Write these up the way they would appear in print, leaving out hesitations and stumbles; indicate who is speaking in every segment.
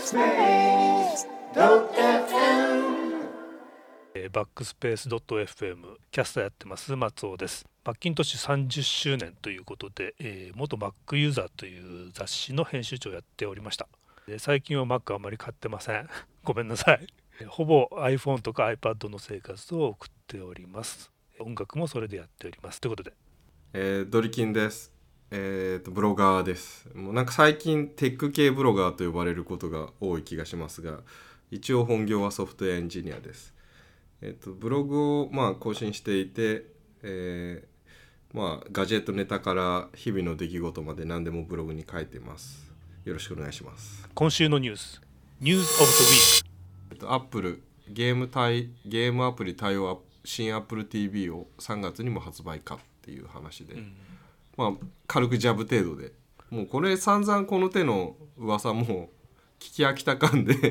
Speaker 1: バックスペース .fm キャスターやってます松尾です。マッキントッシュ30周年ということで、元 Mac ユーザーという雑誌の編集長をやっておりました。最近は Mac あまり買ってませんごめんなさい。ほぼ iPhone とか iPad の生活を送っております。音楽もそれでやっておりますということで、
Speaker 2: ドリキンです。ブロガーです。もうなんか最近テック系ブロガーと呼ばれることが多い気がしますが、一応本業はソフトウェアエンジニアです。ブログを更新していて、ガジェットネタから日々の出来事まで何でもブログに書いてます。よろしくお願いします。
Speaker 1: 今週のニュース News of the Week。
Speaker 2: アップルゲームアプリ対応新 Apple TV を3月にも発売かっていう話で、軽くジャブ程度で、もうこれ散々この手の噂もう聞き飽きた感で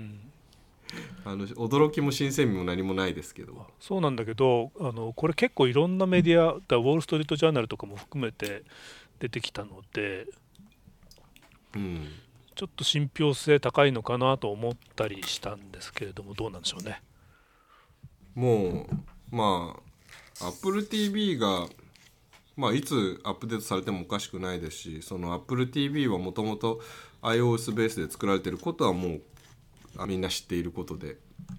Speaker 2: 驚きも新鮮味も何もないですけど。
Speaker 1: そうなんだけど、これ結構いろんなメディアウォール・ストリート・ジャーナルとかも含めて出てきたので、ちょっと信憑性高いのかなと思ったりしたんですけれども、どうなんでしょうね。
Speaker 2: もうApple TV がいつアップデートされてもおかしくないですし、その Apple TV はもともと iOS ベースで作られていることはもうみんな知っていることで、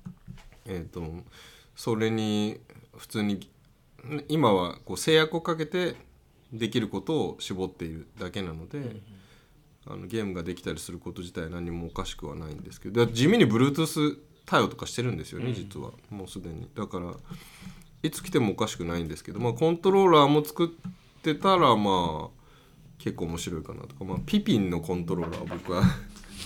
Speaker 2: それに普通に今はこう制約をかけてできることを絞っているだけなので、ゲームができたりすること自体は何もおかしくはないんですけど、地味に Bluetooth 対応とかしてるんですよね、実はもうすでに。だからいつ来てもおかしくないんですけど、コントローラーも作ってたら結構面白いかなとか、ピピンのコントローラー僕は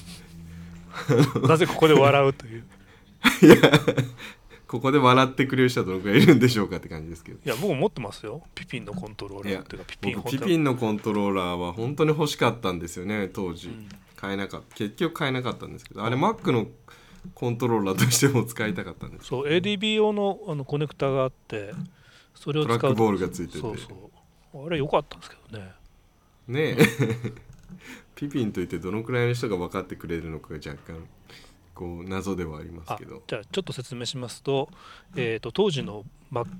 Speaker 1: なぜここで笑うという
Speaker 2: いやここで笑ってくれる人はどのくらいいるんでしょうかって感じですけど。
Speaker 1: いや僕も持ってますよ、ピピンのコントローラーっていうか。
Speaker 2: ピピンのコントローラーは本当に欲しかったんですよね当時、結局買えなかったんですけど、あれ Mac のコントローラーとしても使いたかったんです。
Speaker 1: そう ADB 用のコネクタがあって、それを使うと
Speaker 2: トラックボールがついてて、
Speaker 1: そうあれ良かったんですけどね。
Speaker 2: ピピンといってどのくらいの人が分かってくれるのかが若干こう謎ではありますけど。
Speaker 1: じゃあちょっと説明しますと、当時の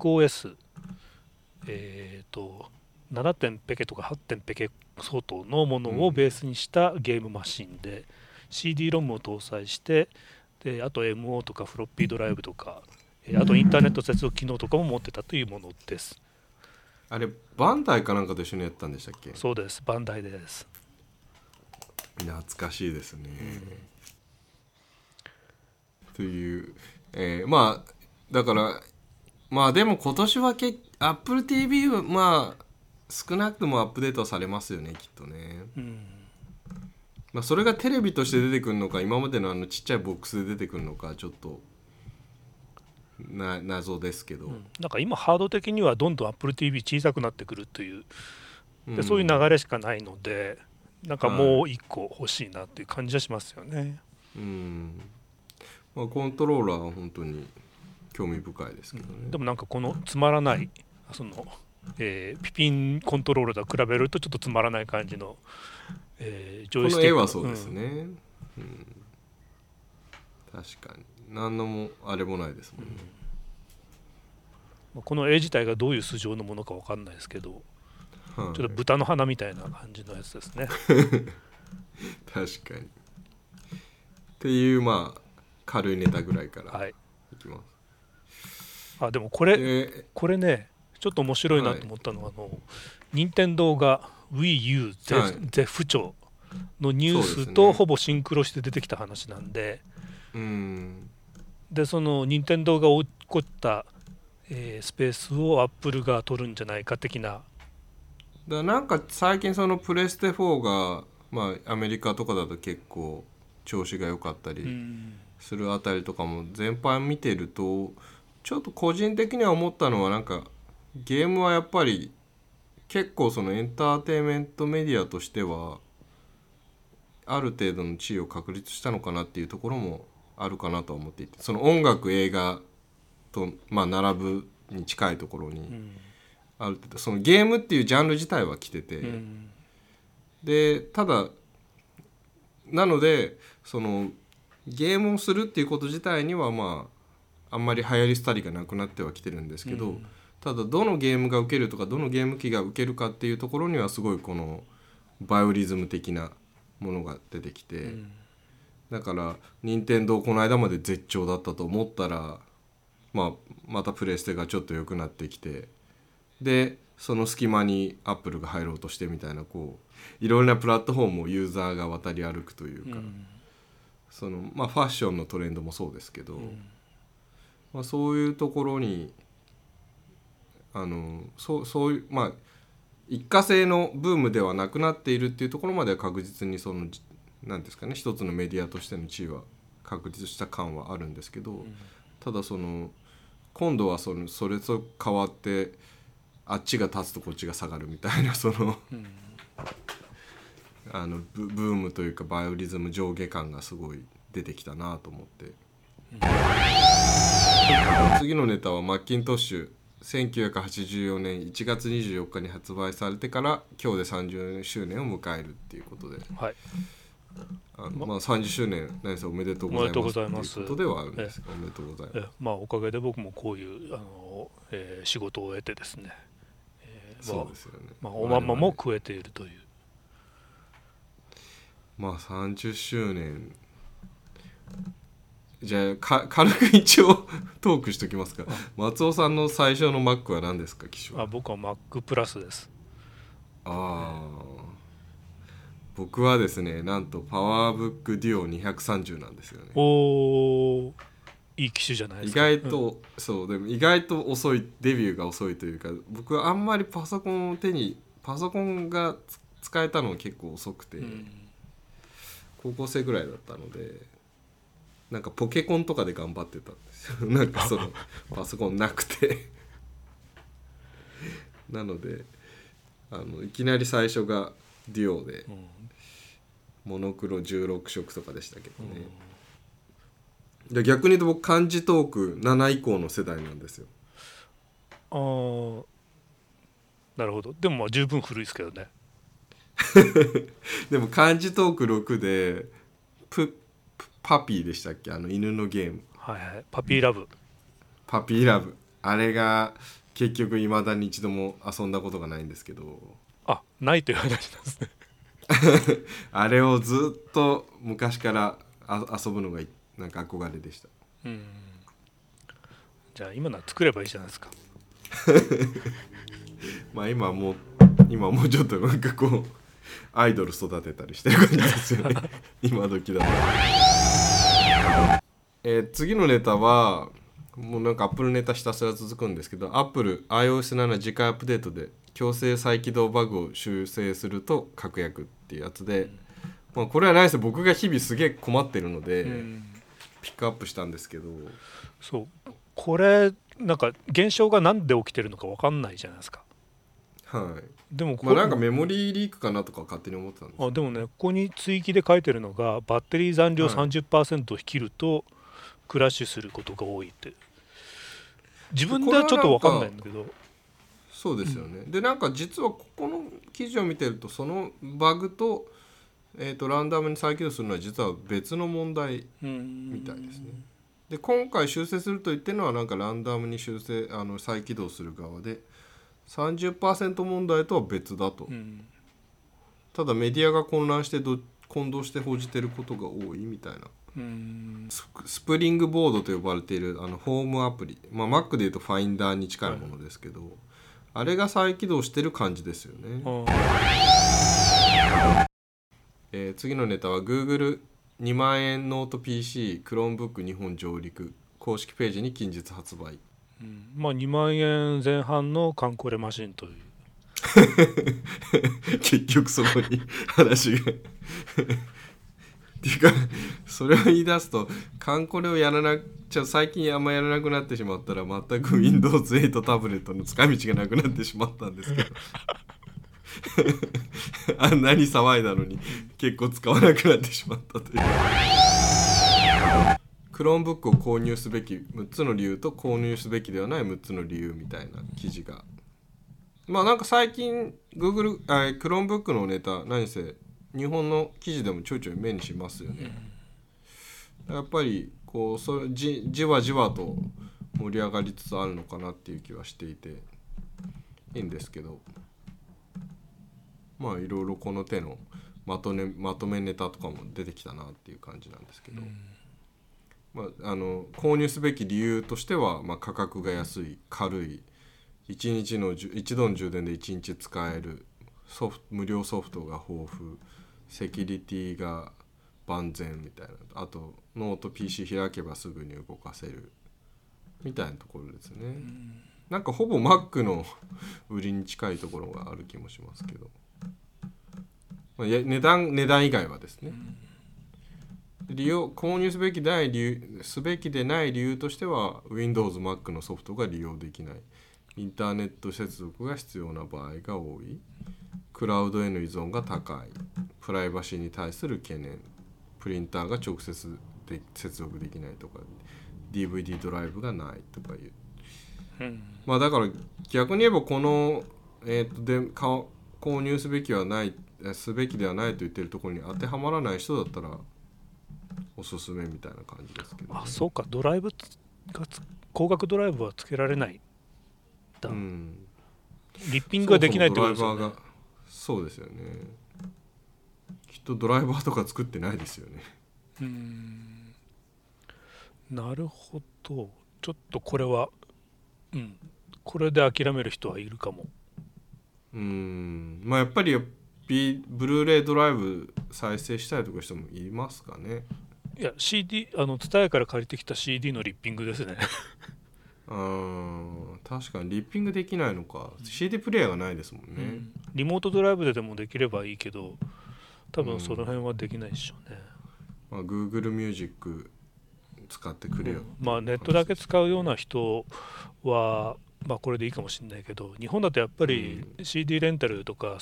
Speaker 1: MacOS、7点ペケとか8点ペケ相当のものをベースにしたゲームマシンで、CD-ROM を搭載して、であと MO とかフロッピードライブとか、あとインターネット接続機能とかも持ってたというものです。
Speaker 2: あれバンダイかなんかと一緒にやったんでしたっけ？
Speaker 1: そうです、バンダイです。
Speaker 2: 懐かしいですね、という、だからでも今年はApple TV は少なくともアップデートされますよねきっとね。それがテレビとして出てくるのか、今までのちっちゃいボックスで出てくるのかちょっと謎ですけど、
Speaker 1: なんか今ハード的にはどんどん Apple TV 小さくなってくるというで、そういう流れしかないので、なんかもう一個欲しいなっていう感じはしますよね。
Speaker 2: コントローラーは本当に興味深いですけどね。
Speaker 1: でもなんかこのつまらないピピンコントローラーと比べるとちょっとつまらない感じの、ジョイスティック、
Speaker 2: この絵はそうですね、確かに何のもあれもないですもんね。
Speaker 1: この絵自体がどういう素性のものか分かんないですけど、ちょっと豚の鼻みたいな感じのやつですね
Speaker 2: 確かにっていう軽いネタぐらいからいきます。
Speaker 1: でもこれねちょっと面白いなと思ったのは、任天堂が Wii U 絶不調のニュースとほぼシンクロして出てきた話なんで、でその任天堂が起こった、スペースをアップルが取るんじゃないか的な。
Speaker 2: なんか最近そのプレステ4が、アメリカとかだと結構調子が良かったりするあたりとかも全般見てると、ちょっと個人的には思ったのは、なんかゲームはやっぱり結構そのエンターテインメントメディアとしてはある程度の地位を確立したのかなっていうところもあるかなと思っていて、その音楽映画と並ぶに近いところにある程度そのゲームっていうジャンル自体は来てて、でただなのでそのゲームをするっていうこと自体にはあんまり流行り廃りがなくなってはきてるんですけど、ただどのゲームが受けるとかどのゲーム機が受けるかっていうところにはすごいこのバイオリズム的なものが出てきて、だから任天堂この間まで絶頂だったと思ったら、またプレステがちょっと良くなってきて、でその隙間にアップルが入ろうとしてみたいな、こういろんなプラットフォームをユーザーが渡り歩くというか、そのファッションのトレンドもそうですけど、そういうところにそういう一過性のブームではなくなっているっていうところまでは確実にその何ですかね、一つのメディアとしての地位は確立した感はあるんですけど、ただ今度はそれと変わってあっちが立つとこっちが下がるみたいなブームというかバイオリズム上下感がすごい出てきたなと思って、次のネタはマッキントッシュ1984年1月24日に発売されてから今日で30周年を迎えるっていうことで、
Speaker 1: はい、
Speaker 2: 30周年何せおめでとうございますということではあるんですが、おめでとうございます。
Speaker 1: おかげで僕もこういう仕事を終えてですね、
Speaker 2: そうですよね、
Speaker 1: おまんまも食えているという、
Speaker 2: 30周年じゃあ軽く一応トークしときますか。松尾さんの最初の Mac は何ですか、機種は。
Speaker 1: 僕は Mac プラスです。
Speaker 2: 僕はですね、なんとパワーブックデュオ230なんですよね。
Speaker 1: おー、いい機種じゃないですか。
Speaker 2: 意外と、そうでも意外と遅い、デビューが遅いというか、僕はあんまりパソコンが使えたのが結構遅くて、高校生ぐらいだったので、なんかポケコンとかで頑張ってたんですよなんかパソコンなくてなのでいきなり最初がデュオで、モノクロ16色とかでしたけどね、で逆に言うと僕漢字トーク7以降の世代なんですよ。
Speaker 1: なるほど。でも十分古いですけどね
Speaker 2: でも漢字トーク6でパピーでしたっけ、犬のゲーム、
Speaker 1: パピーラブ、
Speaker 2: あれが結局いまだに一度も遊んだことがないんですけど、
Speaker 1: ないという話なんですね
Speaker 2: あれをずっと昔から遊ぶのがなんか憧れでした。
Speaker 1: じゃあ今のは作ればいいじゃないですか
Speaker 2: 今もうちょっとなんかこうアイドル育てたりしてる感じですよね今時だと。次のネタはもうなんか Apple ネタひたすら続くんですけど、 Apple iOS7 次回アップデートで強制再起動バグを修正すると確約っていうやつで、これはないです、僕が日々すげえ困ってるので、ピックアップしたんですけど、
Speaker 1: そうこれなんか現象がなんで起きてるのか分かんないじゃないですか。でも
Speaker 2: なんかメモリーリークかなとか勝手に思ってたんです。
Speaker 1: でもね、ここに追記で書いてるのがバッテリー残量 30% を切るとクラッシュすることが多いって、自分ではちょっと分かんないんだけど、
Speaker 2: そうですよね、でなんか実はここの記事を見てるとそのバグと、ランダムに再起動するのは実は別の問題みたいですね。で今回修正すると言ってるのはなんかランダムに再起動する側で 30% 問題とは別だと、ただメディアが混同して報じてることが多いみたいな。スプリングボードと呼ばれているホームアプリ、Mac でいうとファインダーに近いものですけど、あれが再起動してる感じですよね。次のネタは Google2 万円ノート PC Chromebook 日本上陸公式ページに近日発売、
Speaker 1: 2万円前半のカンコレマシンという
Speaker 2: 結局そこに話がっていうか、それを言い出すとカンコレを最近あんまやらなくなってしまったら全く Windows 8タブレットの使い道がなくなってしまったんですけどあんなに騒いだのに結構使わなくなってしまったという。Chromebook を購入すべき6つの理由と購入すべきではない6つの理由みたいな記事が、なんか最近 Chromebook のネタ何せ日本の記事でもちょいちょい目にしますよね。 やっぱりこうじわじわと盛り上がりつつあるのかなっていう気はしていていいんですけど、まあいろいろこの手のまとめネタとかも出てきたなっていう感じなんですけど、まあ、購入すべき理由としては、まあ、価格が安い、軽い、一度の充電で1日使える、無料ソフトが豊富、セキュリティが万全みたいな、あとノート PC 開けばすぐに動かせるみたいなところですね。なんかほぼ Mac の売りに近いところがある気もしますけど、まあ、値段以外はですね、購入すべきでない理由としては Windows Mac のソフトが利用できない、インターネット接続が必要な場合が多い、クラウドへの依存が高い、プライバシーに対する懸念、プリンターが直接で接続できないとか、 DVD ドライブがないとかいう、まあだから逆に言えばこの、購入すべきではないと言ってるところに当てはまらない人だったらおすすめみたいな感じですけど、ね、
Speaker 1: あ、そうか、ドライブが高額ドライブはつけられないだ、リッピングができないってことですよね。
Speaker 2: そうですよね。きっとドライバーとか作ってないですよね。
Speaker 1: なるほど。ちょっとこれは、これで諦める人はいるかも。
Speaker 2: まあやっぱりブルーレイドライブ再生したいとか人もいますかね。
Speaker 1: いや CD、TSUTAYAから借りてきた CD のリッピングですね。
Speaker 2: 確かにリッピングできないのか、CD プレイヤーがないですもんね、
Speaker 1: リモートドライブでもできればいいけど、多分その辺はできないでしょうね。
Speaker 2: まあ、Google ミュージック使ってくれよ、
Speaker 1: まあネットだけ使うような人はまあこれでいいかもしれないけど、日本だとやっぱり CD レンタルとか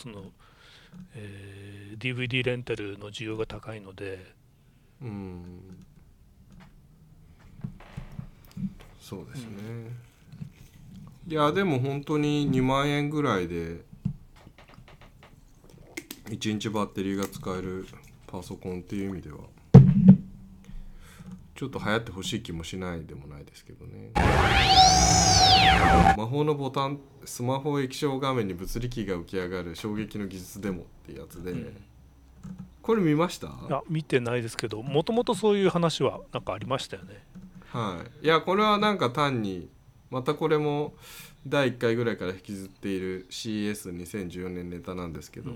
Speaker 1: DVD レンタルの需要が高いので、
Speaker 2: そうですね、いやでも本当に2万円ぐらいで1日バッテリーが使えるパソコンっていう意味ではちょっと流行ってほしい気もしないでもないですけどね。魔法のボタン、スマホ液晶画面に物理キーが浮き上がる衝撃の技術デモってやつで、これ見ました？
Speaker 1: いや見てないですけど、もともとそういう話はなんかありましたよね。
Speaker 2: はい、いやこれはなんか単にまたこれも第1回ぐらいから引きずっている CES2014 年ネタなんですけど、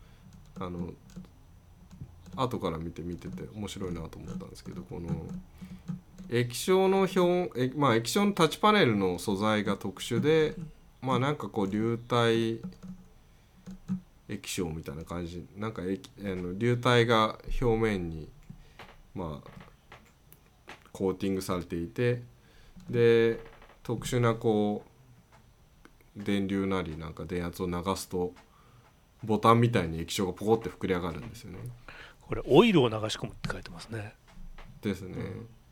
Speaker 2: 後から見てて面白いなと思ったんですけど、この液晶の液晶のタッチパネルの素材が特殊で、まあなんかこう流体液晶みたいな感じ、なんか流体が表面にまあコーティングされていて、で特殊なこう電流なりなんか電圧を流すとボタンみたいに液晶がポコって膨れ上がるんですよね。
Speaker 1: これオイルを流し込むって書いてますね。
Speaker 2: ですね。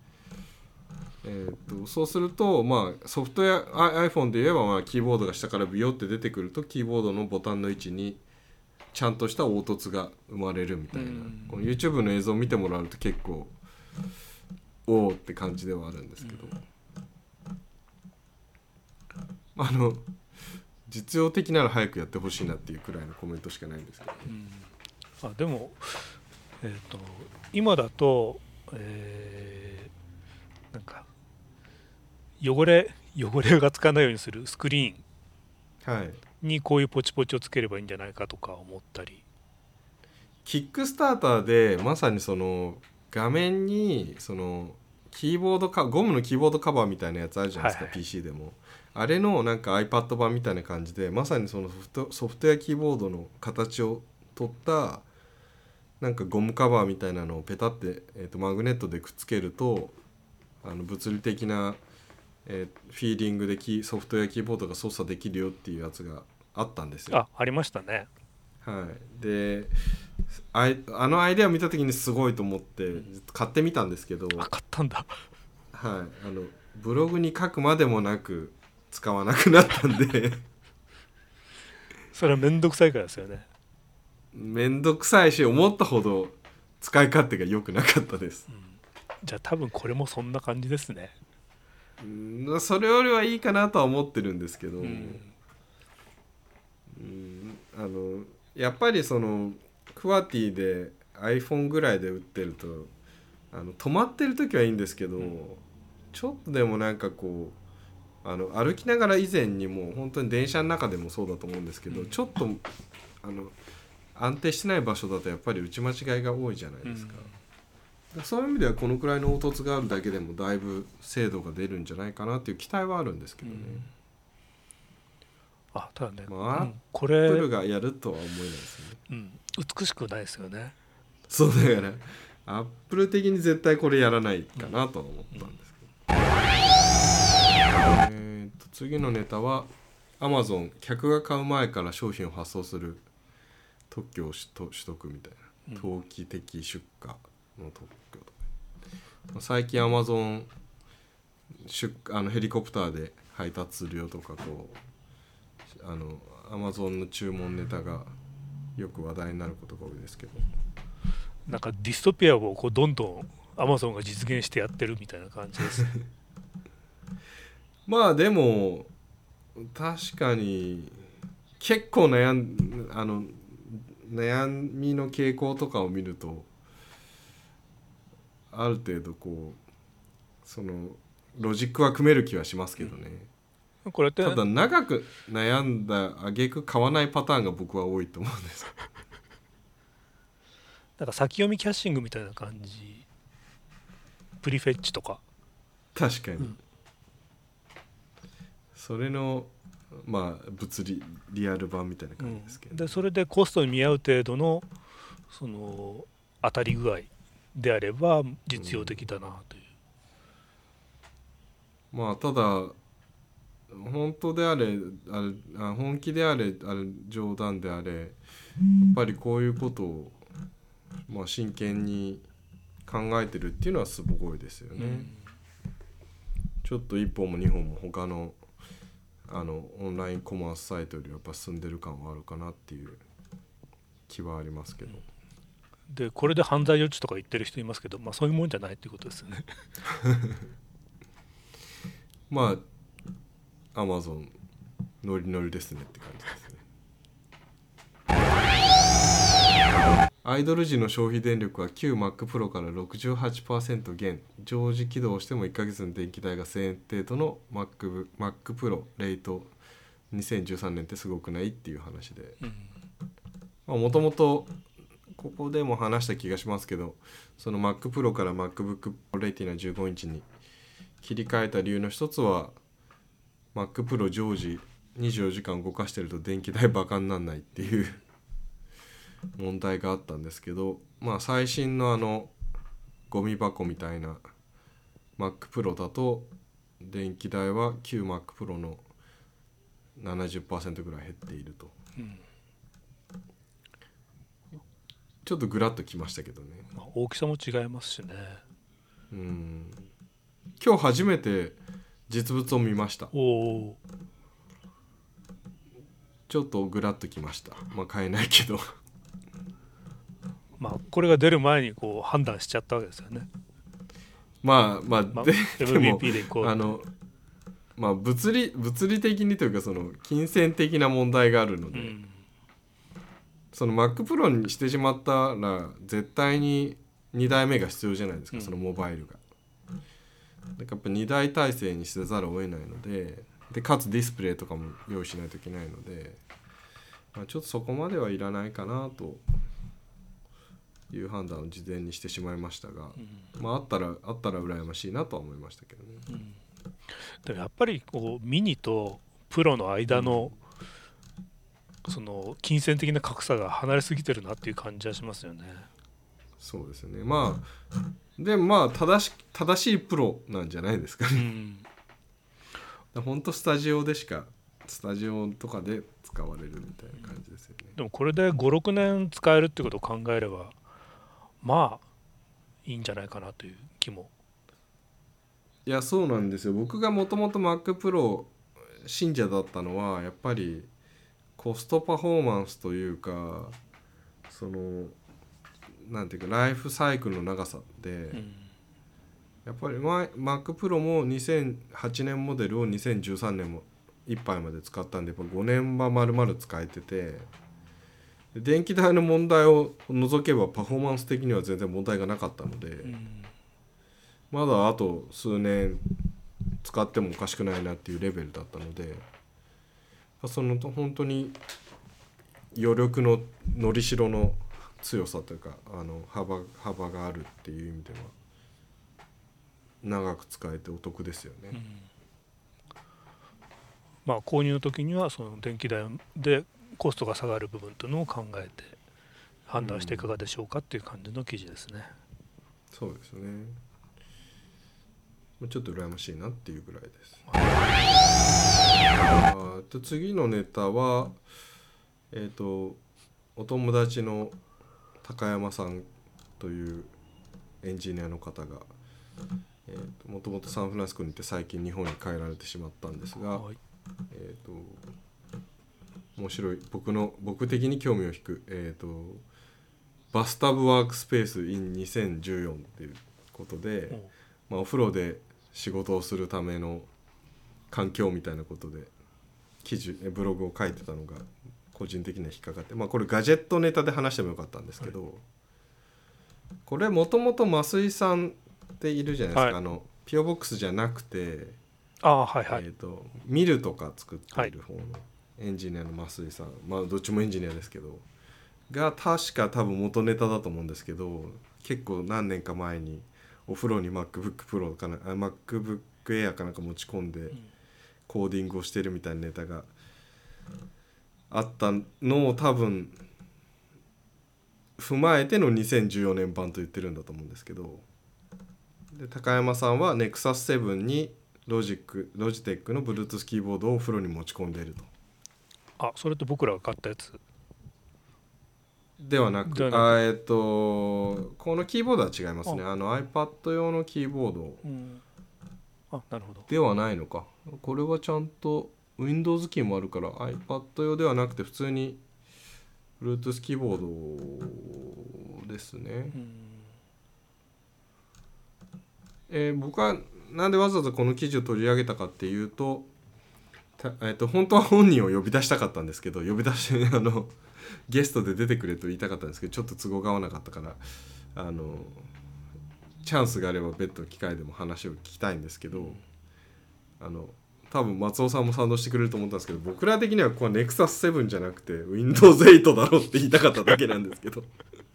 Speaker 2: そうすると、まあ、ソフトウェア iPhone で言えば、まあ、キーボードが下からビヨって出てくるとキーボードのボタンの位置にちゃんとした凹凸が生まれるみたいな、この YouTube の映像を見てもらうと結構おおって感じではあるんですけど、実用的なら早くやってほしいなっていうくらいのコメントしかないんですけど、
Speaker 1: でも、今だと、なんか汚れがつかないようにするスクリーンにこういうポチポチをつければいいんじゃないかとか思ったり、
Speaker 2: キックスターターでまさにその画面にそのキーボードゴムのキーボードカバーみたいなやつあるじゃないですか、PC でもあれのなんか iPad 版みたいな感じで、まさにそのソフトウェアキーボードの形を取ったなんかゴムカバーみたいなのをペタって、マグネットでくっつけると物理的な、フィーリングでソフトウェアキーボードが操作できるよっていうやつがあったんですよ。
Speaker 1: ありましたね。
Speaker 2: はい、でアイデアを見た時にすごいと思って買ってみたんですけど、
Speaker 1: 買ったんだ。
Speaker 2: はい、ブログに書くまでもなく使わなくなったんで
Speaker 1: それはめんどくさいからですよね。
Speaker 2: めんどくさいし思ったほど使い勝手が良くなかったです、
Speaker 1: じゃあ多分これもそんな感じですね。
Speaker 2: それよりはいいかなとは思ってるんですけど、やっぱりそのクワティで iPhone ぐらいで売ってると止まってる時はいいんですけど、ちょっとでもなんかこう歩きながら以前にもう本当に電車の中でもそうだと思うんですけど、ちょっと安定してない場所だとやっぱり打ち間違いが多いじゃないですか。そういう意味ではこのくらいの凹凸があるだけでもだいぶ精度が出るんじゃないかなっていう期待はあるんですけどね。
Speaker 1: ただね、
Speaker 2: これアップルがやるとは思えないですよね。
Speaker 1: 美しくないですよね。
Speaker 2: そうだからアップル的に絶対これやらないかなとは思ったんですけど、次のネタは Amazon 客が買う前から商品を発送する特許を取得みたいな、投機的出荷の特許とか、最近 Amazon ヘリコプターで配達するよとかAmazon の注文ネタがよく話題になることが多いですけど、
Speaker 1: なんかディストピアをどんどん Amazon が実現してやってるみたいな感じです
Speaker 2: まあでも確かに結構悩みの傾向とかを見るとある程度そのロジックは組める気はしますけどね。
Speaker 1: これって
Speaker 2: ただ長く悩んだ挙句買わないパターンが僕は多いと思うんです
Speaker 1: なんか先読みキャッシングみたいな感じ、プリフェッチとか。
Speaker 2: 確かに、それのリアル版みたいな感じですけど、
Speaker 1: でそれでコストに見合う程度のその当たり具合であれば実用的だなという、
Speaker 2: ただ本当であれ本気であれ冗談であれやっぱりこういうことを真剣に考えてるっていうのはすごいですよね。ちょっと1本も2本も他のオンラインコマースサイトよりやっぱ進んでる感はあるかなっていう気はありますけど、
Speaker 1: でこれで犯罪予知とか言ってる人いますけど、そういうもんじゃないっていうことですよね
Speaker 2: Amazon ノリノリですねって感じですね。アイドル時の消費電力は旧 Mac Pro から 68% 減、常時起動しても1ヶ月の電気代が1000円程度の Mac Pro レイト2013年ってすごくないっていう話で、もともとここでも話した気がしますけど、その Mac Pro から MacBook Retina 15インチに切り替えた理由の一つは Mac Pro 常時24時間動かしてると電気代バカにならないっていう問題があったんですけど、最新のゴミ箱みたいな Mac Pro だと電気代は旧 Mac Pro の 70% ぐらい減っていると、ちょっとグラッときましたけどね。
Speaker 1: 大きさも違いますしね。
Speaker 2: 今日初めて実物を見ました。ちょっとグラッときました。買えないけど
Speaker 1: これが出る前に判断しちゃったわけですよね。MVP でいこう
Speaker 2: 物理的にというかその金銭的な問題があるので、その Mac Pro にしてしまったら絶対に2台目が必要じゃないですか、そのモバイルが。だからやっぱ2台体制にせざるを得ないので、かつディスプレイとかも用意しないといけないので、ちょっとそこまではいらないかなという判断を事前にしてしまいましたが、あったら羨ましいなとは思いましたけどね。
Speaker 1: でもやっぱりミニとプロの間の、その金銭的な格差が離れすぎてるなっていう感じはしますよね。
Speaker 2: そうですね。でも正しいプロなんじゃないですかね。本当スタジオとかで使われるみたいな感じですよね。
Speaker 1: でもこれで5、6年使えるってことを考えればいいんじゃないかなという気も。
Speaker 2: いやそうなんですよ。僕がもともと Mac Pro 信者だったのはやっぱりコストパフォーマンスというか、そのなんていうかライフサイクルの長さで、 やっぱりMac Pro も2008年モデルを2013年もいっぱいまで使ったんで、やっぱ5年は丸々使えてて、電気代の問題を除けばパフォーマンス的には全然問題がなかったので、まだあと数年使ってもおかしくないなっていうレベルだったので、その本当に余力ののりしろの強さというか、幅があるっていう意味では長く使えてお得ですよね。
Speaker 1: まあ購入の時にはその電気代でコストが下がる部分というのを考えて判断していかがでしょうかっていう感じの記事ですね。
Speaker 2: そうですね。ちょっと羨ましいなっていうぐらいです。次のネタはお友達の高山さんというエンジニアの方がもともとサンフランシスコにいて最近日本に帰られてしまったんですが、はい、面白い僕的に興味を引く、バスタブワークスペース in 2014っていうことで、お風呂で仕事をするための環境みたいなことでブログを書いてたのが個人的には引っかかって、これガジェットネタで話してもよかったんですけど、はい、これもともと増井さんっているじゃないですか、はい、ピオボックスじゃなくて
Speaker 1: はいはい、
Speaker 2: ミルとか作っている方のエンジニアの増井さん、どっちもエンジニアですけどが確か多分元ネタだと思うんですけど、結構何年か前にお風呂に MacBook Pro かな MacBook Air かなんか持ち込んでコーディングをしてるみたいなネタがあったのを多分踏まえての2014年版と言ってるんだと思うんですけど、で高山さんは Nexus 7にロジテックの Bluetooth キーボードをお風呂に持ち込んでいると。
Speaker 1: それって僕らが買ったやつ
Speaker 2: ではなくこのキーボードは違いますね。iPad 用のキーボード、
Speaker 1: なるほど
Speaker 2: ではないのか。これはちゃんと Windows キーもあるから iPad 用ではなくて普通に Bluetooth キーボードですね。僕はなんでわざわざこの記事を取り上げたかっていうと、本当は本人を呼び出したかったんですけど、呼び出してゲストで出てくれと言いたかったんですけど、ちょっと都合が合わなかったからチャンスがあれば別途の機会でも話を聞きたいんですけど、多分松尾さんも賛同してくれると思ったんですけど、僕ら的にはここは Nexus 7じゃなくて Windows 8だろって言いたかっただけなんですけど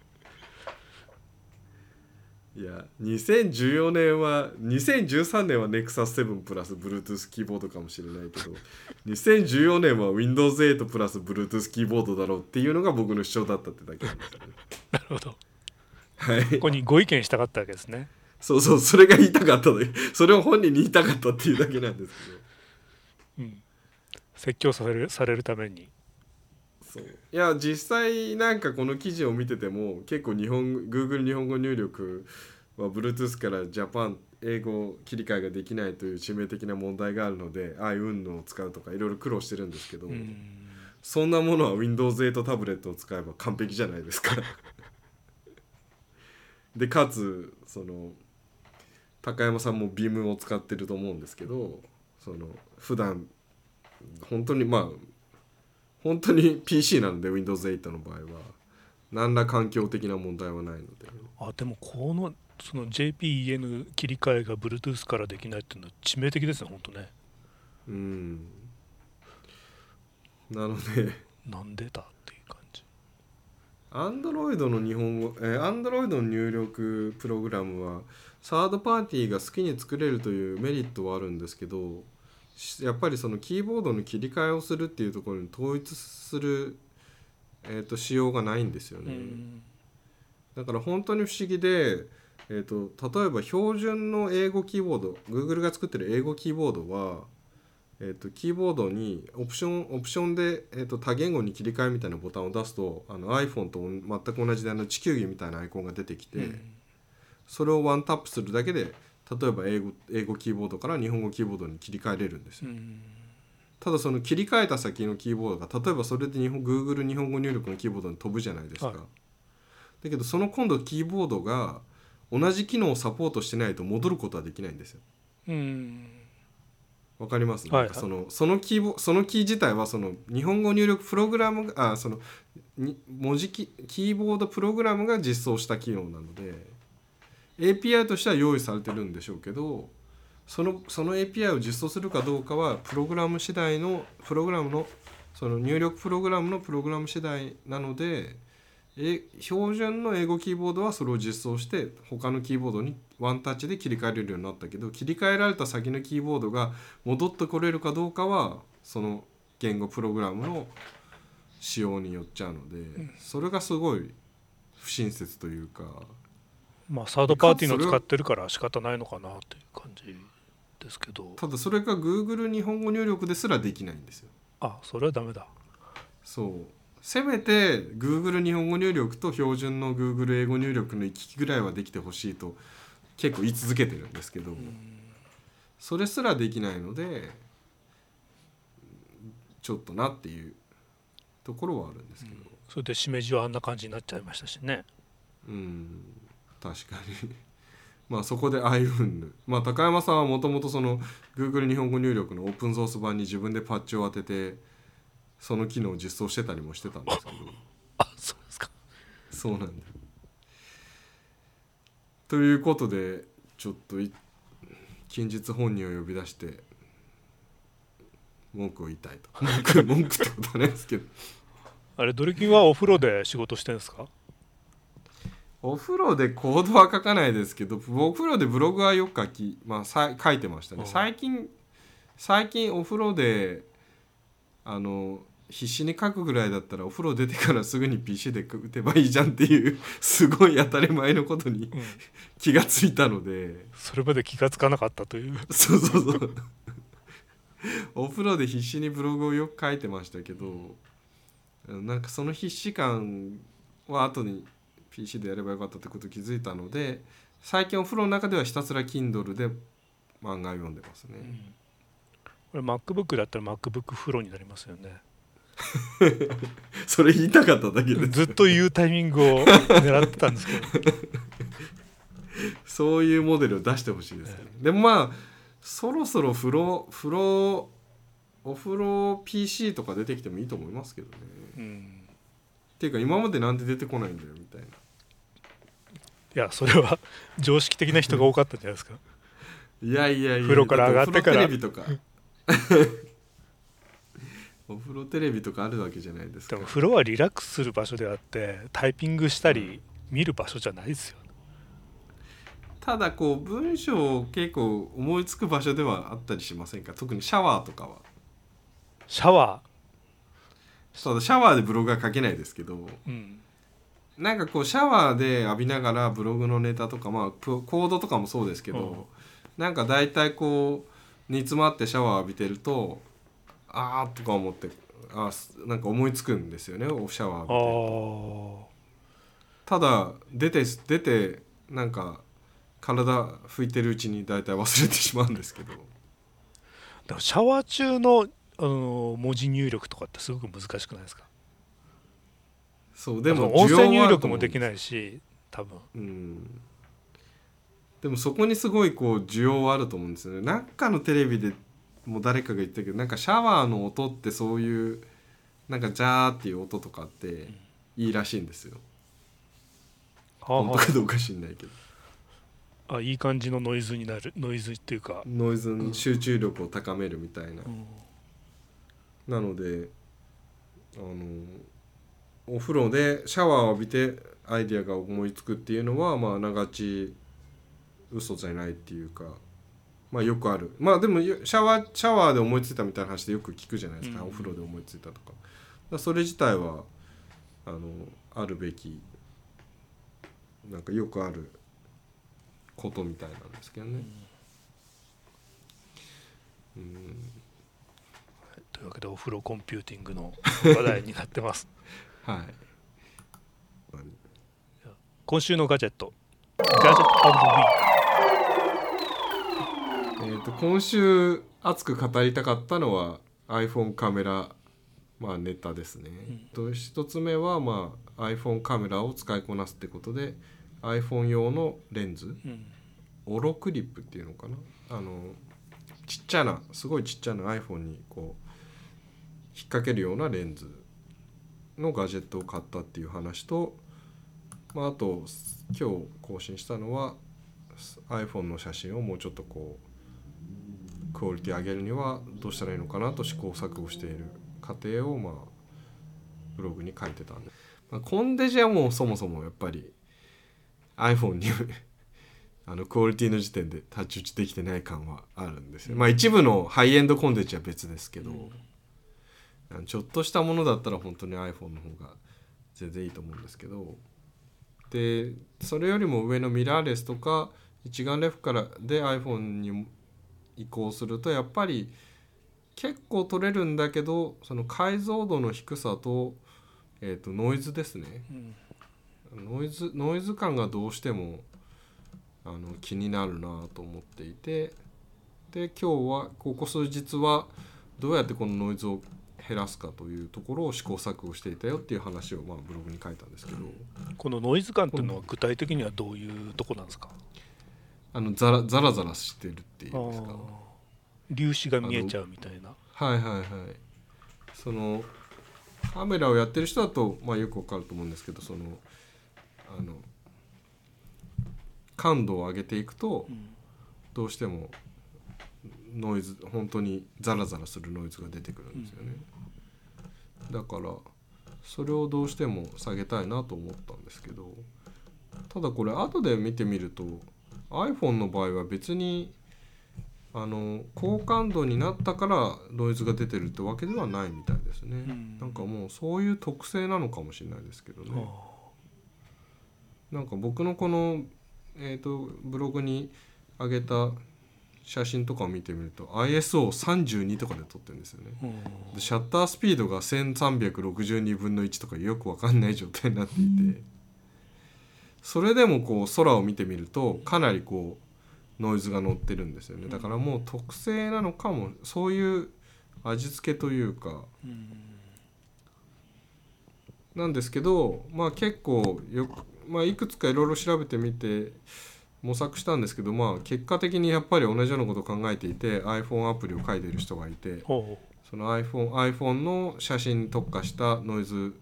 Speaker 2: いや2013年は Nexus 7プラス Bluetooth キーボードかもしれないけど2014年は Windows 8プラス Bluetooth キーボードだろうっていうのが僕の主張だったってだけなんですよね
Speaker 1: なるほど、
Speaker 2: はい、
Speaker 1: ここにご意見したかったわけですね。
Speaker 2: そうそれが言いたかったので、それを本人に言いたかったっていうだけなんですけど、
Speaker 1: 説教されるために。
Speaker 2: そういや実際なんかこの記事を見てても結構Google 日本語入力は Bluetooth から Japan 英語切り替えができないという致命的な問題があるので運のを使うとかいろいろ苦労してるんですけど、そんなものは Windows 8タブレットを使えば完璧じゃないですかでかつ高山さんも Vim を使ってると思うんですけど、普段本当に PC なので Windows 8の場合は何ら環境的な問題はないので。
Speaker 1: でもその JPEN 切り替えが Bluetooth からできないっていうのは致命的ですね、本当ね。
Speaker 2: なので
Speaker 1: なんでだっていう感じ。
Speaker 2: Android の入力プログラムはサードパーティーが好きに作れるというメリットはあるんですけど、やっぱりそのキーボードの切り替えをするっていうところに統一する、仕様がないんですよね。だから本当に不思議で、例えば標準の英語キーボード Google が作ってる英語キーボードは、キーボードにオプションで、多言語に切り替えみたいなボタンを出すとiPhone と全く同じで地球儀みたいなアイコンが出てきて、それをワンタップするだけで例えば英語キーボードから日本語キーボードに切り替えれるんですよ。ただその切り替えた先のキーボードが例えばそれでGoogle 日本語入力のキーボードに飛ぶじゃないですか、だけどその今度キーボードが同じ機能をサポートしてないと戻ることはできないんですよ。わかります、
Speaker 1: はいはい、
Speaker 2: そのキー自体はその日本語入力プログラムがその文字キーボードプログラムが実装した機能なので API としては用意されてるんでしょうけど、その API を実装するかどうかはプログラム次第のプログラムのその入力プログラムのプログラム次第なので、標準の英語キーボードはそれを実装して他のキーボードにワンタッチで切り替えれるようになったけど、切り替えられた先のキーボードが戻ってこれるかどうかはその言語プログラムの仕様によっちゃうので、それがすごい不親切というか、
Speaker 1: まあサードパーティーの使ってるから仕方ないのかなっていう感じですけど、
Speaker 2: ただそれが Google 日本語入力ですらできないんですよ。
Speaker 1: あ、それはダメだ。
Speaker 2: そう、せめて Google 日本語入力と標準の Google 英語入力の行き来ぐらいはできてほしいと結構言い続けてるんですけど、それすらできないのでちょっとなっていうところはあるんですけど、
Speaker 1: それでしめじはあんな感じになっちゃいましたしね。
Speaker 2: 確かにまあそこでああいうふうに、まあ高山さんはもともとその Google 日本語入力のオープンソース版に自分でパッチを当ててその機能を実装してたりもしてたんですけど
Speaker 1: あ、そうですか。
Speaker 2: そうなんだよ。ということでちょっと近日本人を呼び出して文句を言いたいと文句ってことはないですけど
Speaker 1: あれドリキンはお風呂で仕事してるんですか？
Speaker 2: お風呂でコードは書かないですけど、お風呂でブログはよく書いてましたね。最近お風呂で必死に書くぐらいだったらお風呂出てからすぐに PC で打てばいいじゃんっていうすごい当たり前のことに、気がついたので、
Speaker 1: それまで気がつかなかったという
Speaker 2: そうお風呂で必死にブログをよく書いてましたけど、なんかその必死感は後に PC でやればよかったってことを気づいたので、最近お風呂の中ではひたすら Kindle で漫画を読んでますね。
Speaker 1: これ MacBook だったら MacBook 風呂になりますよね
Speaker 2: それ言いたかっただけです。
Speaker 1: ずっと言うタイミングを狙ってたんですけど
Speaker 2: そういうモデルを出してほしいですね。でもまあそろそろお風呂 PC とか出てきてもいいと思いますけどね。っていうか今までなんで出てこないんだよみたいな。
Speaker 1: いやそれは常識的な人が多かったんじゃないですか
Speaker 2: いや
Speaker 1: 風呂から上がってから
Speaker 2: お風呂テレビとかお風呂テレビとかあるわけじゃないですか。
Speaker 1: でも風呂はリラックスする場所であってタイピングしたり見る場所じゃないですよ。
Speaker 2: ただこう文章を結構思いつく場所ではあったりしませんか？特にシャワーとかは。
Speaker 1: シャワ
Speaker 2: ー、ただシャワーでブログは書けないですけど、なんかこうシャワーで浴びながらブログのネタとか、まあコードとかもそうですけど、なんか大体こう煮詰まってシャワー浴びてるとあーとか思ってなんか思いつくんですよね、シャワー浴びてると。ただ出てなんか体拭いてるうちに大体忘れてしまうんですけど。
Speaker 1: でもシャワー中の文字入力とかってすごく難しくないですか？
Speaker 2: そうでも
Speaker 1: 音声入力もできないし多分、
Speaker 2: でもそこにすごいこう需要はあると思うんですよね。なんかのテレビでもう誰かが言ったけど、なんかシャワーの音ってそういうなんかジャーっていう音とかっていいらしいんですよ。本当かどうか知んないけど、
Speaker 1: いい感じのノイズになる、ノイズっていうか
Speaker 2: ノイズに集中力を高めるみたいな、なのでお風呂でシャワーを浴びてアイディアが思いつくっていうのはまああながち嘘じゃないっていうか、まあよくある。まあでもシャワーで思いついたみたいな話でよく聞くじゃないですか、お風呂で思いついたとか。それ自体はあるべき、なんかよくあることみたいなんですけどね。
Speaker 1: というわけでお風呂コンピューティングの話題になってます
Speaker 2: はい。
Speaker 1: 今週のガジェットオブザウィーク。
Speaker 2: 今週熱く語りたかったのは iPhone カメラ、ネタですね。一つ目は、iPhone カメラを使いこなすってことで iPhone 用のレンズ、
Speaker 1: うん、
Speaker 2: オロクリップっていうのかな、ちっちゃなすごいちっちゃな iPhone にこう引っ掛けるようなレンズのガジェットを買ったっていう話と、あと今日更新したのは iPhone の写真をもうちょっとこうクオリティ上げるにはどうしたらいいのかなと試行錯誤している過程をブログに書いてたんで、コンデジはもうそもそもやっぱり iPhone にクオリティの時点で太刀打ちできてない感はあるんですよ。一部のハイエンドコンデジは別ですけど、ちょっとしたものだったら本当に iPhone の方が全然いいと思うんですけど、でそれよりも上のミラーレスとか一眼レフからで iPhone に移行するとやっぱり結構撮れるんだけど、その解像度の低さと、ノイズですね、ノイズ感がどうしても気になるなと思っていて、で今日はここ数日はどうやってこのノイズを減らすかというところを試行錯誤していたよっていう話をブログに書いたんですけど、
Speaker 1: このノイズ感っていうのは具体的にはどういうとこなんですか？
Speaker 2: ザラザラしてるっていうんですか、
Speaker 1: 粒子が見えちゃうみたいな。
Speaker 2: はいはいはい。そのカメラをやってる人だと、よくわかると思うんですけど、その感度を上げていくと、どうしてもノイズ本当にザラザラするノイズが出てくるんですよね、だからそれをどうしても下げたいなと思ったんですけど、ただこれ後で見てみると iPhone の場合は別に高感度になったからノイズが出てるってわけではないみたいですね、なんかもうそういう特性なのかもしれないですけどね。なんか僕のこの、ブログに上げた写真とかを見てみると ISO32 とかで撮ってるんですよね、でシャッタースピードが1362分の1とかよく分かんない状態になっていて、それでもこう空を見てみるとかなりこうノイズが乗ってるんですよね。だからもう特性なのかも、そういう味付けというか、なんですけど、結構いくつかいろいろ調べてみて模索したんですけど、結果的にやっぱり同じようなことを考えていて iPhone アプリを書いている人がいて、その iPhone の写真に特化したノイズ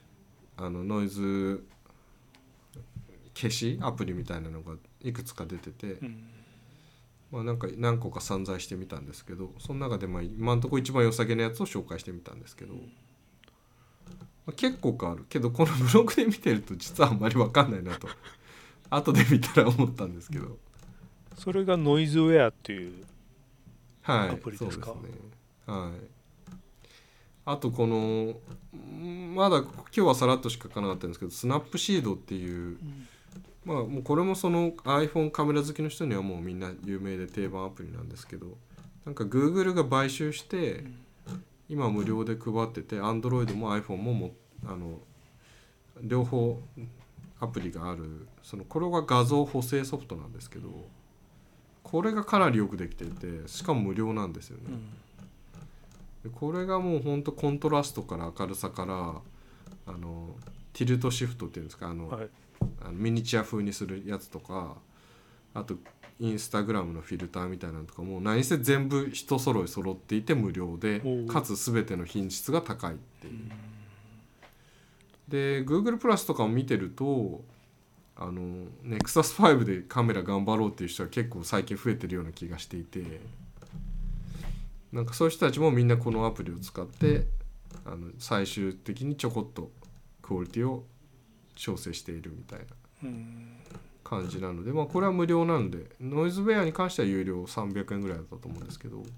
Speaker 2: 消しアプリみたいなのがいくつか出てて、なんか何個か散在してみたんですけど、その中で今のところ一番良さげなやつを紹介してみたんですけど、結構変わるけどこのブログで見てると実はあんまり分かんないなと後で見たら思ったんですけど、
Speaker 1: それがノイズウェアっていうアプリですか？
Speaker 2: そうですね、はい。あとこのまだ今日はさらっとしか書かなかったんですけど、スナップシードっていう、もうこれもその iPhone カメラ好きの人にはもうみんな有名で定番アプリなんですけど、なんか Google が買収して今無料で配ってて Android も iPhone も両方アプリがある、これが画像補正ソフトなんですけど、これがかなりよくできていてしかも無料なんですよね、でこれがもうほんとコントラストから明るさからティルトシフトっていうんですか、ミニチュア風にするやつとか、あとインスタグラムのフィルターみたいなのとかも何せ全部一揃い揃っていて無料で、かつ全ての品質が高いっていう。で Google プラスとかを見てるとNexus 5でカメラ頑張ろうっていう人は結構最近増えてるような気がしていて、なんかそういう人たちもみんなこのアプリを使って最終的にちょこっとクオリティを調整しているみたいな感じなので、これは無料なので、ノイズウェアに関しては有料300円ぐらいだったと思うんですけど、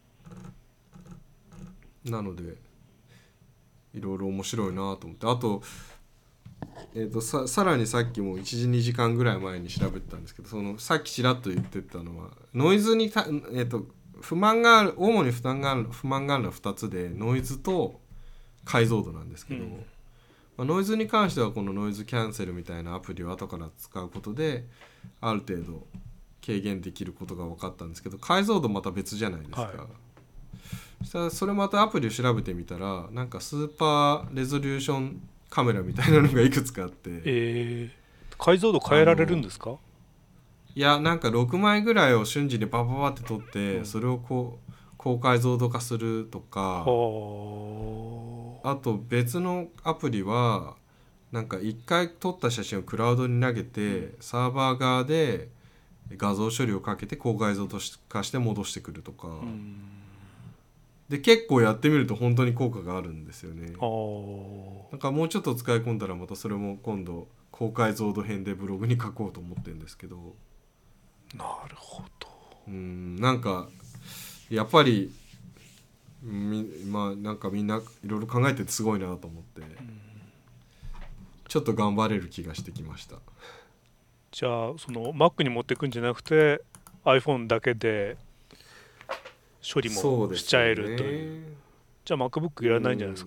Speaker 2: なのでいろいろ面白いなと思って、あと、さらにさっきも1時2時間ぐらい前に調べてたんですけど、さっきちらっと言ってたのはノイズに不満がある、主に不満があるのは2つで、ノイズと解像度なんですけど、ノイズに関してはこのノイズキャンセルみたいなアプリを後から使うことである程度軽減できることが分かったんですけど、解像度また別じゃないですか、そしたらそれまたアプリを調べてみたら、なんかスーパーレゾリューションカメラみたいなのがいくつかあって、
Speaker 1: 解像度変えられるんですか？
Speaker 2: いやなんか6枚ぐらいを瞬時にバババって撮って、それをこう高解像度化するとか、あと別のアプリはなんか1回撮った写真をクラウドに投げて、サーバー側で画像処理をかけて高解像度化して戻してくるとか、で結構やってみると本当に効果があるんですよね。なんかもうちょっと使い込んだらまたそれも今度高解像度編でブログに書こうと思ってるんですけど。
Speaker 1: なるほど。
Speaker 2: なんかやっぱりまあなんかみんないろいろ考えててすごいなと思って、ちょっと頑張れる気がしてきました。
Speaker 1: じゃあその Mac に持っていくんじゃなくて iPhone だけで処理もしちゃえるという。じゃあ MacBook いらないんじゃないですか。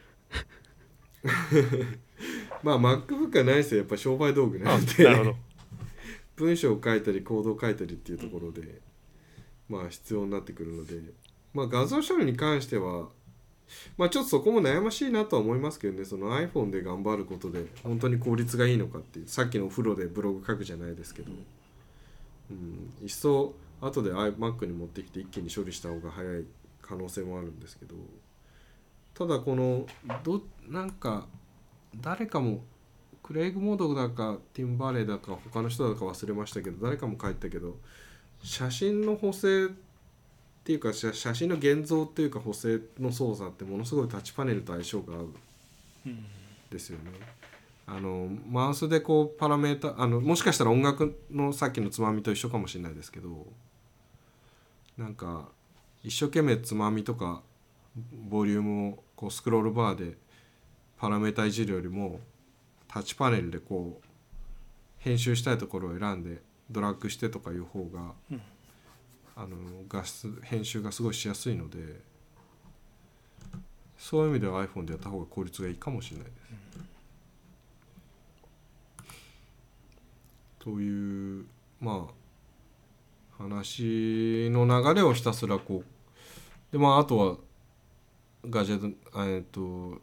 Speaker 2: まあ MacBook はないですよ。やっぱ商売道具なんで
Speaker 1: なるほど
Speaker 2: 文章を書いたりコードを書いたりっていうところで、まあ必要になってくるので、まあ画像処理に関してはまあちょっとそこも悩ましいなとは思いますけどね。その iPhone で頑張ることで本当に効率がいいのかっていう、さっきのお風呂でブログ書くじゃないですけど、一層後で Mac に持ってきて一気に処理した方が早い可能性もあるんですけど、ただこのなんか誰かもクレイグ・モードだかティム・バレーだか他の人だか忘れましたけど、誰かも書いたけど、写真の補正っていうか写真の現像っていうか補正の操作ってものすごいタッチパネルと相性が合うんですよね。マウスでこうパラメータもしかしたら音楽のさっきのつまみと一緒かもしれないですけど、なんか一生懸命つまみとかボリュームをこうスクロールバーでパラメータいじるよりもタッチパネルでこう編集したいところを選んでドラッグしてとかいう方が、編集がすごいしやすいので、そういう意味では iPhone でやった方が効率がいいかもしれないです。というまあ話の流れをひたすらこうで、まああとはガジェット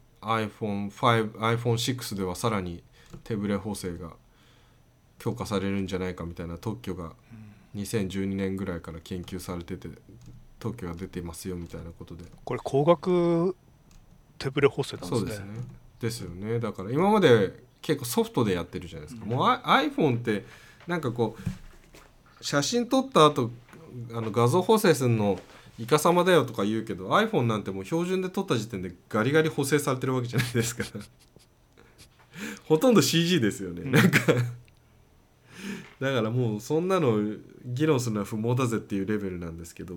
Speaker 2: iPhone6 ではさらに手ブレ補正が強化されるんじゃないかみたいな特許が2012年ぐらいから研究されてて、特許が出てますよみたいなことで、
Speaker 1: これ光学手ブレ補正なんですね。
Speaker 2: そうですね。ですよね。だから今まで結構ソフトでやってるじゃないですか。もう iPhone ってなんかこう写真撮った後画像補正するのイカ様だよとか言うけど、 iPhone なんてもう標準で撮った時点でガリガリ補正されてるわけじゃないですかほとんど CG ですよね、なんかだからもうそんなの議論するのは不毛だぜっていうレベルなんですけど、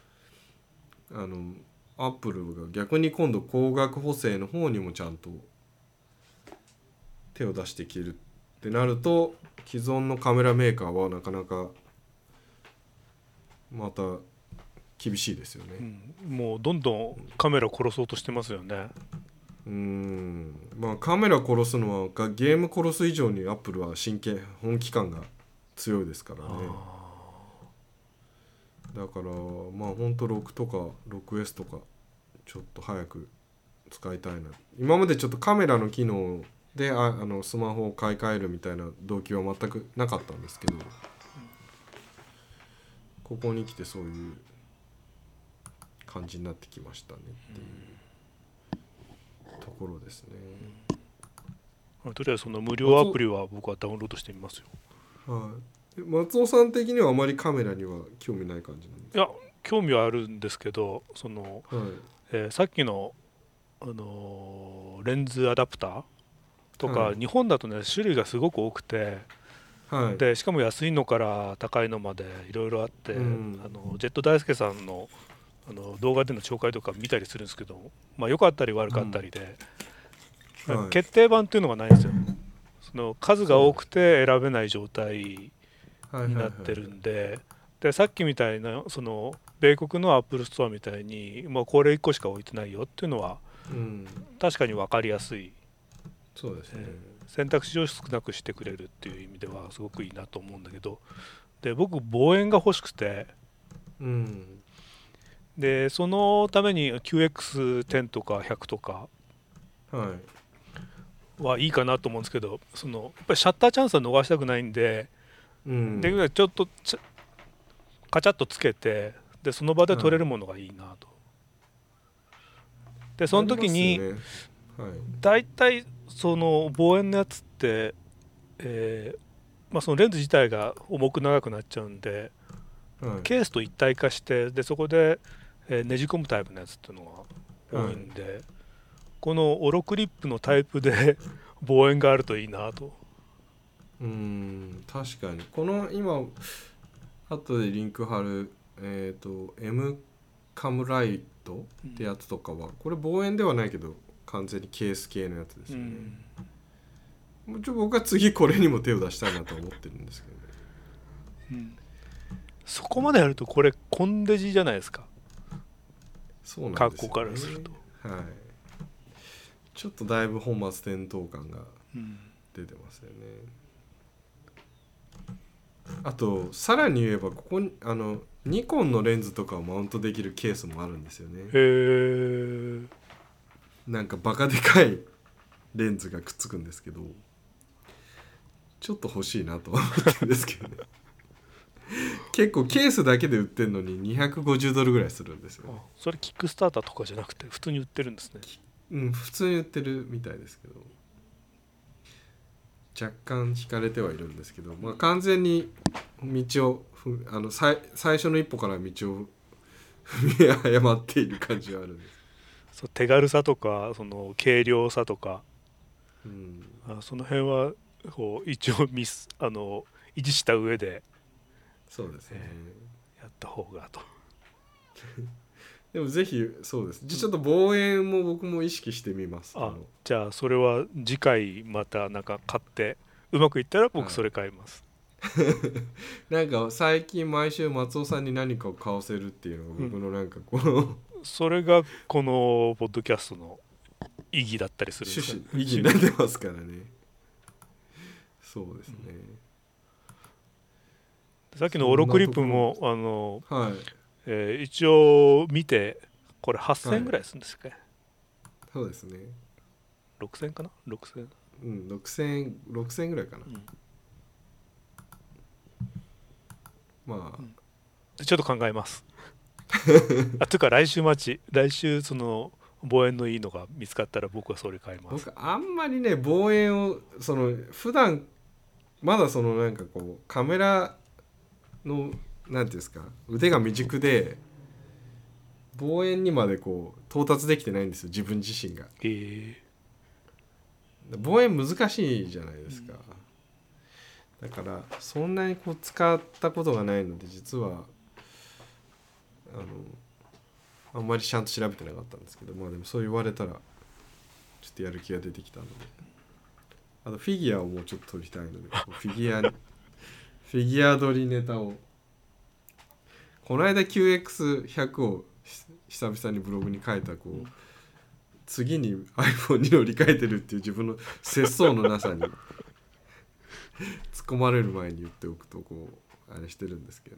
Speaker 2: アップルが逆に今度光学補正の方にもちゃんと手を出していけるってなると、既存のカメラメーカーはなかなかまた厳しいですよね、
Speaker 1: もうどんどんカメラ殺そうとしてますよね。
Speaker 2: まあカメラ殺すのはゲーム殺す以上にアップルは本気感が強いですからね。だからまあほんと6とか 6S とかちょっと早く使いたいな。今までちょっとカメラの機能でスマホを買い替えるみたいな動機は全くなかったんですけど、ここに来てそういう感じになってきましたねっていうところですね。
Speaker 1: とりあえずその無料アプリは僕はダウンロードしてみますよ。
Speaker 2: はい、松尾さん的にはあまりカメラには興味ない感じなんですか？
Speaker 1: いや興味はあるんですけど、その、さっきの、レンズアダプターとか、日本だとね種類がすごく多くて、でしかも安いのから高いのまでいろいろあって、ジェット大輔さんの動画での紹介とか見たりするんですけど、まあ、良かったり悪かったりで、決定版っていうのがないんですよ。その数が多くて選べない状態になってるんで、でさっきみたいなその米国のアップルストアみたいにもうこれ1個しか置いてないよっていうのは、確かに分かりやすい。
Speaker 2: そうですね、
Speaker 1: 選択肢を少なくしてくれるっていう意味ではすごくいいなと思うんだけど、で僕望遠が欲しくて、でそのために QX10 とか100とかはいいかなと思うんですけど、やっぱりシャッターチャンスは逃したくないんで、
Speaker 2: うん、
Speaker 1: できるだけちょっとカチャッとつけて、でその場で撮れる
Speaker 2: はい、
Speaker 1: ものがいいなと。でその
Speaker 2: ありま
Speaker 1: 時に
Speaker 2: すよね。はい
Speaker 1: だいたいその望遠のやつって、えそのレンズ自体が重く長くなっちゃうんで、
Speaker 2: はい
Speaker 1: ケースと一体化して、でそこで、ねじ込むタイプのやつっていうのが多いんで、このオロクリップのタイプで望遠があるといいなと。
Speaker 2: 確かにこの今後でリンク貼るM カムライトってやつとかは、これ望遠ではないけど完全にケース系のやつですよね。もちろん僕は次これにも手を出したいなと思ってるんですけどね。
Speaker 1: そこまでやるとこれコンデジじゃないですか。
Speaker 2: そうなんですよね。
Speaker 1: 格好からすると、
Speaker 2: はい、ちょっとだいぶ本末転倒感が出てますよね。あとさらに言えば、ここにニコンのレンズとかをマウントできるケースもあるんですよね。
Speaker 1: へえ。
Speaker 2: なんかバカでかいレンズがくっつくんですけど、ちょっと欲しいなと思ってるんですけどね。結構ケースだけで売ってるのに$250ぐらいするんですよね。
Speaker 1: それキックスターターとかじゃなくて普通に売ってるんですね。
Speaker 2: 普通に売ってるみたいですけど、若干惹かれてはいるんですけど、完全に道を最初の一歩から道を踏み誤っている感じはあるんです。
Speaker 1: そう、手軽さとかその軽量さとか、その辺はこう一応維持した上で、
Speaker 2: そうですね、
Speaker 1: やった方がと。
Speaker 2: でもぜひそうです。ちょっと望遠も僕も意識してみます。
Speaker 1: じゃあそれは次回またなんか買って、うまくいったら僕それ買います。
Speaker 2: なんか最近毎週松尾さんに何かを買わせるっていうのが僕のなんかこの、
Speaker 1: それがこのポッドキャストの意義だったりするんですか。
Speaker 2: 意義になってますからね。そうですね。
Speaker 1: さっきのオロクリップも一応見て、これ8000円ぐらいするんですかね。
Speaker 2: そうですね。
Speaker 1: 6000かな、6000。
Speaker 2: 6000ぐらいかな。
Speaker 1: ちょっと考えます。というか来週その望遠のいいのが見つかったら僕はそれ買います。
Speaker 2: 僕あんまりね、望遠を普段まだなんかこうカメラのなんていうんですか、腕が未熟で望遠にまでこう到達できてないんですよ、自分自身が。望遠難しいじゃないですか。だからそんなにこう使ったことがないので、実はあんまりちゃんと調べてなかったんですけど、でもそう言われたらちょっとやる気が出てきたので、あとフィギュアをもうちょっと撮りたいので、フィギュア撮りネタを、この間 QX100 を久々にブログに書いた次に iPhone に乗り換えてるっていう自分の節操のなさに突っ込まれる前に言っておくとあれしてるんですけどね。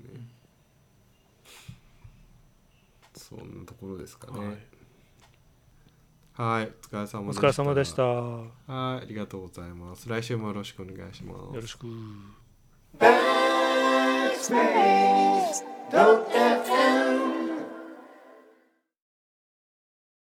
Speaker 2: そんなところですかね。はい、お疲れ様でした。
Speaker 1: お疲れ様でした。
Speaker 2: はい、ありがとうございます。来週もよろしくお願いします。
Speaker 1: よろしく。
Speaker 3: Backspace, don't